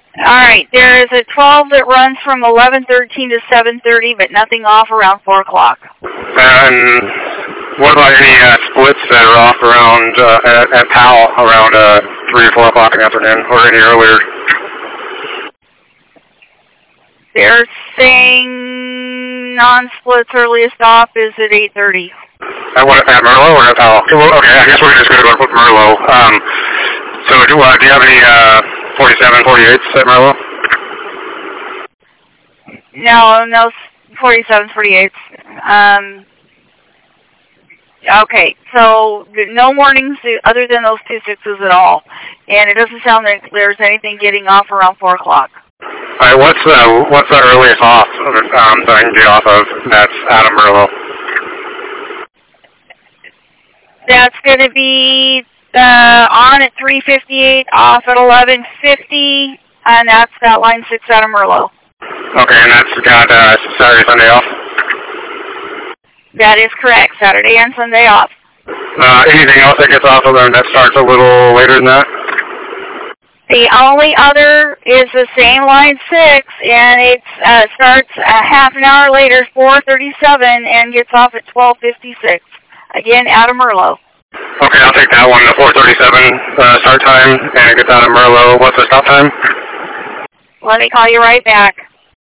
Alright, there is a 12 that runs from 11:13 to 7:30, but nothing off around 4 o'clock. And what about any splits that are off around at Powell around 3 or 4 o'clock in the afternoon, or any earlier? They're saying non-splits earliest off is at 8:30. At Merlot or at Powell? Well, okay, I guess we're just going to go with Merlot. So do you have any 47, 48s at Merlot? No 47s, 48s. Okay, so no warnings other than those 2 6s at all. And it doesn't sound like there's anything getting off around 4 o'clock. All right, what's the earliest off that I can get off of that's out of Merlot? That's going to be on at 3:58, off at 11:50, and that's that line 6 out of Merlot. Okay, and that's got Saturday, Sunday off? That is correct, Saturday and Sunday off. Anything else that gets off of them that starts a little later than that? The only other is the same line 6, and it starts a half an hour later, 4:37, and gets off at 12:56. Again, out of Merlot. Okay, I'll take that one, the 4:37 start time, and it gets out of Merlot. What's the stop time? Let me call you right back.